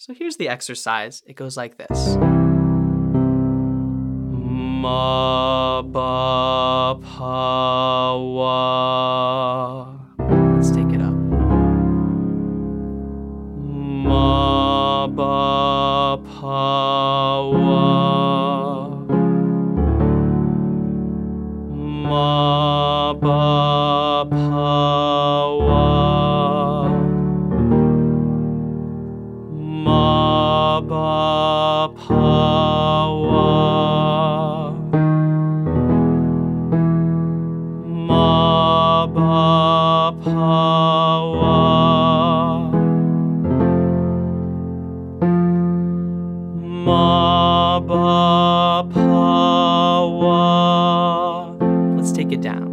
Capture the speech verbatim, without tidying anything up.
So here's the exercise. It goes like this. Ma ba pa wa. Let's take it up. Ma ba pa wa. Ma ba pa wa. Ma ba pa wa. Ma ba pa wa. Ma ba pa wa. Let's take it down.